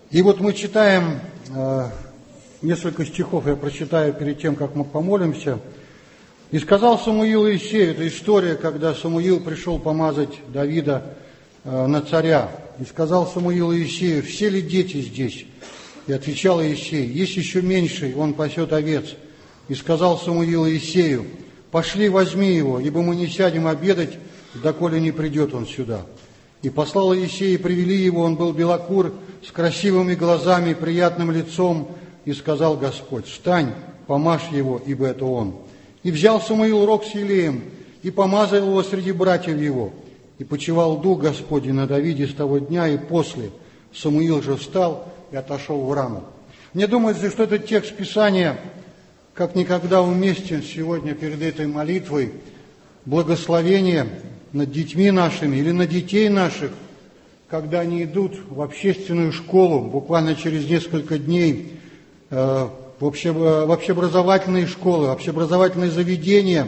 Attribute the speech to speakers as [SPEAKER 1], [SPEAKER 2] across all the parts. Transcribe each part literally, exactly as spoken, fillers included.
[SPEAKER 1] И вот мы читаем, э, несколько стихов я прочитаю перед тем, как мы помолимся. «И сказал Самуил Иисею», это история, когда Самуил пришел помазать Давида э, на царя. «И сказал Самуил Иисею, все ли дети здесь?» И отвечал Иисей, есть еще меньший, он пасет овец. И сказал Самуил Иисею, пошли, возьми его, ибо мы не сядем обедать, доколе не придет он сюда. И послал Иисей, и привели его, он был белокур, с красивыми глазами, приятным лицом. И сказал Господь, встань, помажь его, ибо это он. И взял Самуил рог с елеем, и помазал его среди братьев его. И почивал дух Господень на Давиде с того дня, и после. Самуил же встал и отошел в раму. Мне думается, что этот текст Писания как никогда уместен сегодня перед этой молитвой. Благословение над детьми нашими или на детей наших, когда они идут в общественную школу, буквально через несколько дней, э, в, обще, в общеобразовательные школы, общеобразовательные заведения.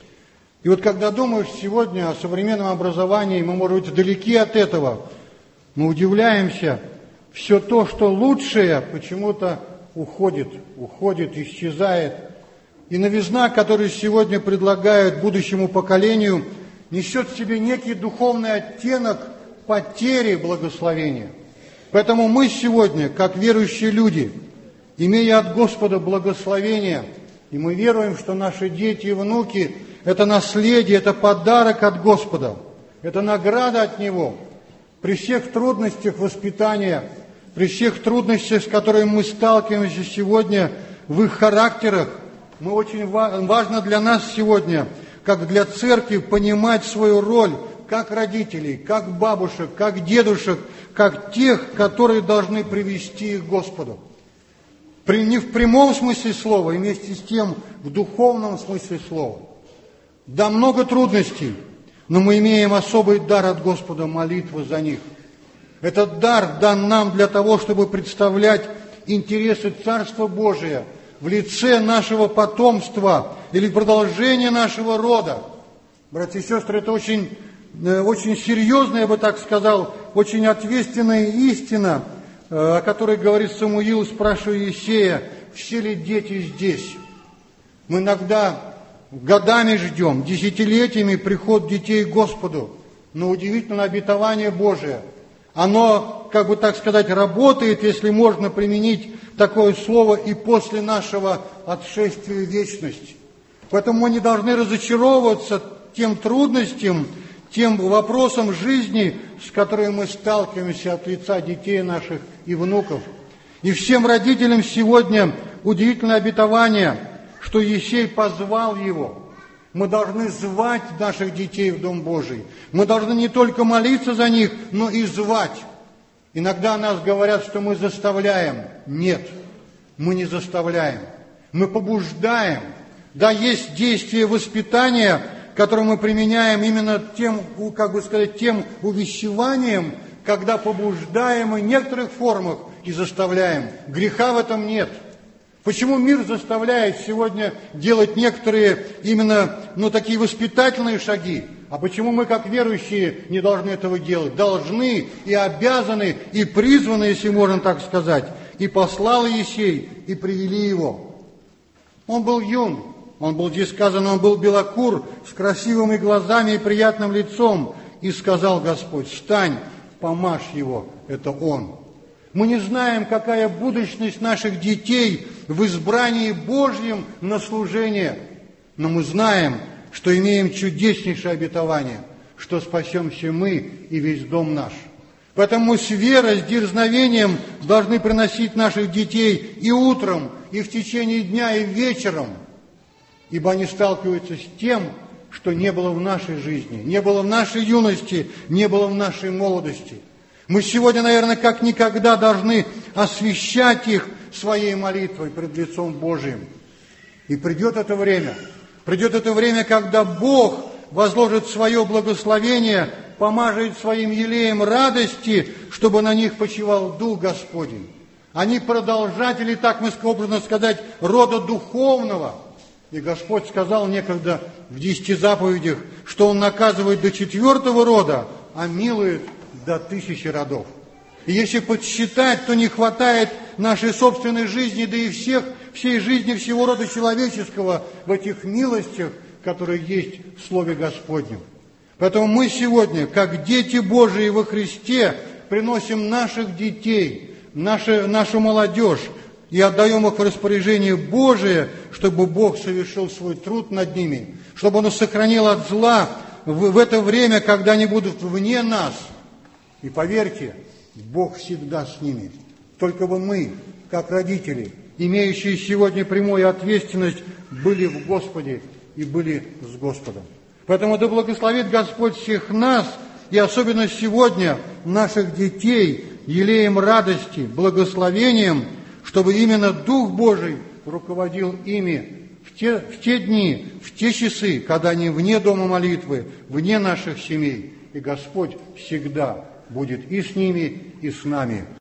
[SPEAKER 1] И вот когда думаешь сегодня о современном образовании, мы, может быть, далеки от этого, мы удивляемся, все то, что лучшее, почему-то уходит, уходит, исчезает. И новизна, которую сегодня предлагают будущему поколению, несет в себе некий духовный оттенок потери благословения. Поэтому мы сегодня, как верующие люди, имея от Господа благословение, и мы веруем, что наши дети и внуки – это наследие, это подарок от Господа, это награда от Него. При всех трудностях воспитания, при всех трудностях, с которыми мы сталкиваемся сегодня в их характерах, мы очень важно для нас сегодня, как для церкви, понимать свою роль, как родителей, как бабушек, как дедушек, как тех, которые должны привести их к Господу. При, не в прямом смысле слова, и вместе с тем в духовном смысле слова. Да, много трудностей, но мы имеем особый дар от Господа, молитву за них. Этот дар дан нам для того, чтобы представлять интересы Царства Божия в лице нашего потомства или продолжения нашего рода. Братья и сестры, это очень, очень серьезная, я бы так сказал, очень ответственная истина, о которой говорит Самуил, спрашивая Иисея, все ли дети здесь? Мы иногда годами ждем, десятилетиями приход детей к Господу, но удивительно обетование Божие. Оно, как бы так сказать, работает, если можно применить такое слово, и после нашего отшествия в вечность. Поэтому мы не должны разочаровываться тем трудностям, тем вопросам жизни, с которыми мы сталкиваемся от лица детей наших и внуков. И всем родителям сегодня удивительное обетование, что Иисей позвал его. Мы должны звать наших детей в Дом Божий. Мы должны не только молиться за них, но и звать. Иногда нас говорят, что мы заставляем. Нет, мы не заставляем. Мы побуждаем. Да, есть действие воспитания, которое мы применяем именно тем, как бы сказать, тем увещеванием, когда побуждаем и в некоторых формах и заставляем. Греха в этом нет. Почему мир заставляет сегодня делать некоторые именно, ну, такие воспитательные шаги? А почему мы, как верующие, не должны этого делать? Должны и обязаны, и призваны, если можно так сказать. И послал Иисей, и привели его. Он был юн, он был, здесь сказано, он был белокур, с красивыми глазами и приятным лицом. И сказал Господь, встань, помажь его, это он. Мы не знаем, какая будущность наших детей в избрании Божьем на служение, но мы знаем, что имеем чудеснейшее обетование, что спасемся мы и весь дом наш. Поэтому мы с верой, с дерзновением должны приносить наших детей и утром, и в течение дня, и вечером, ибо они сталкиваются с тем, что не было в нашей жизни, не было в нашей юности, не было в нашей молодости. Мы сегодня, наверное, как никогда должны освящать их своей молитвой пред лицом Божиим. И придет это время, придет это время, когда Бог возложит свое благословение, помажет своим елеем радости, чтобы на них почивал Дух Господень. Они продолжатели, так мы образно сказать, рода духовного. И Господь сказал некогда в десяти заповедях, что Он наказывает до четвертого рода, а милует до тысячи родов. И если подсчитать, то не хватает нашей собственной жизни, да и всех, всей жизни всего рода человеческого в этих милостях, которые есть в Слове Господнем. Поэтому мы сегодня, как дети Божии во Христе, приносим наших детей, нашу, нашу молодежь и отдаем их в распоряжение Божие, чтобы Бог совершил свой труд над ними, чтобы Он их сохранил от зла в, в это время, когда они будут вне нас. И поверьте, Бог всегда с ними. Только бы мы, как родители, имеющие сегодня прямую ответственность, были в Господе и были с Господом. Поэтому да благословит Господь всех нас, и особенно сегодня наших детей, елеем радости, благословением, чтобы именно Дух Божий руководил ими в те, в те дни, в те часы, когда они вне дома молитвы, вне наших семей. И Господь всегда будет и с ними, и с нами.